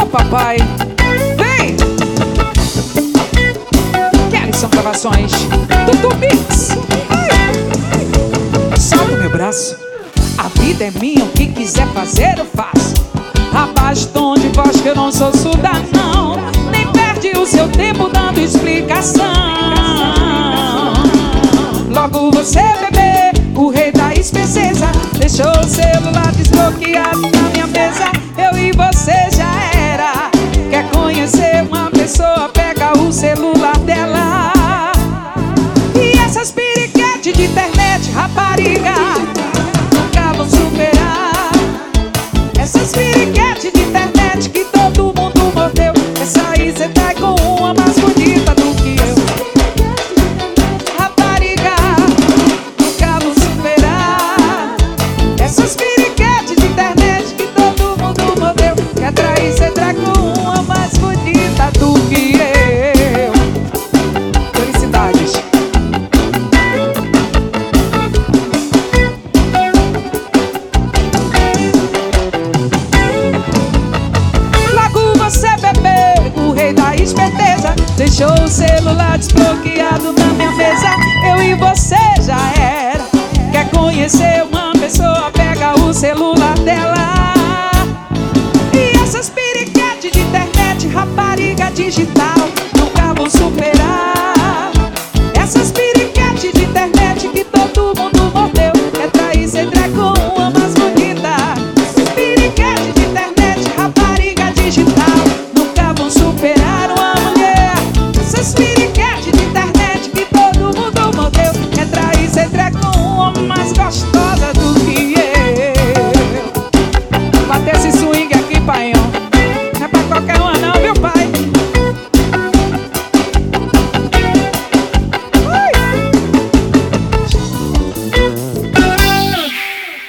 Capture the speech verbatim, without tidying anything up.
papai. Vem! Querem são gravações Tutu Mix. Solta o meu braço. A vida é minha, o que quiser fazer eu faço. Abaixa o tom de voz que eu não sou surda não. Nem perde o seu tempo dando explicação. Logo você, bebê, o rei da especeza, deixou o celular desbloqueado na minha mesa. Eu e você já era. Quer conhecer uma pessoa, pega o celular dela. E essas piriquetes de internet, rapariga, nunca vão superar. Essas piriquetes de internet que todo mundo mordeu. Essa aí cê tá com uma mais bonita do que eu. Rapariga, nunca vão superar. Essas piriquetes de internet que todo mundo mordeu. Quer trair, cê tá com uma mais bonita do que eu. Felicidades. Esperteza, deixou o celular desbloqueado na minha mesa. Eu e você já era. Quer conhecer uma pessoa, pega o celular dela. E essas piriquetes de internet, rapariga digital, nunca vão superar. Essas piriquetes de internet que todo mundo mordeu. É trair, cê trai com uma mais bonita. Essas piriquetes de internet, rapariga digital, nunca vão superar. Essas piriquetes de internet que todo mundo mordeu. É trair, cê trai com uma mais gostosa do que eu. Bater esse